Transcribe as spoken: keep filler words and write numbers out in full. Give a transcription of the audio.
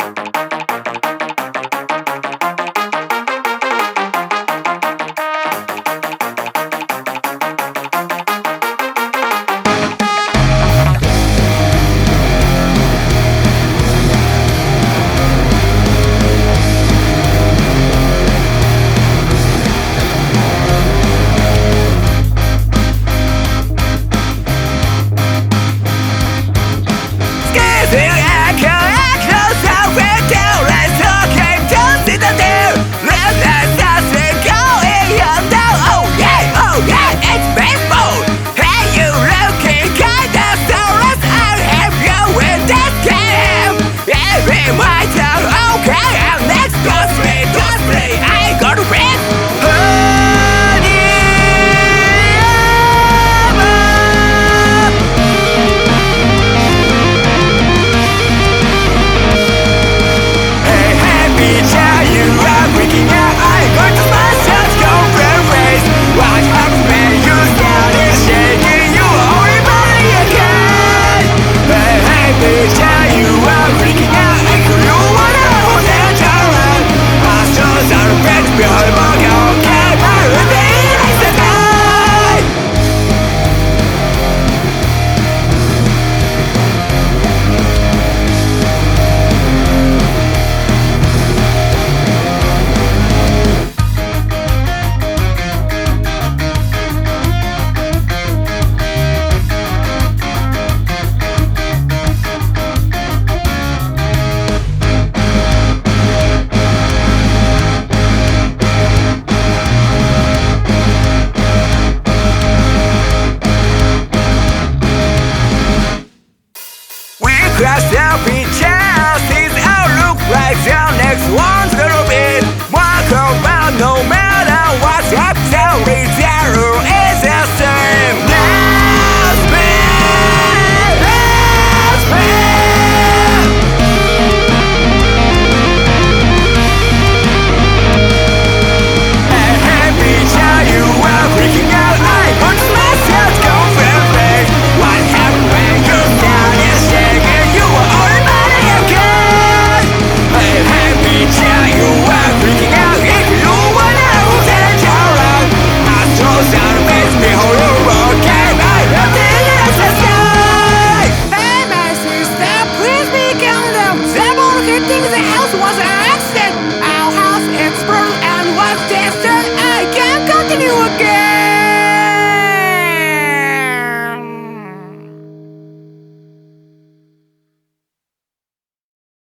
Cross out pictures, these all look like the next one's gonna be walk around no matter what's up, every zero is the same. Let's be, let's be. Hey, hey, picture, you are freaking out. I want myself go very fast. What happened when you started shaking? Things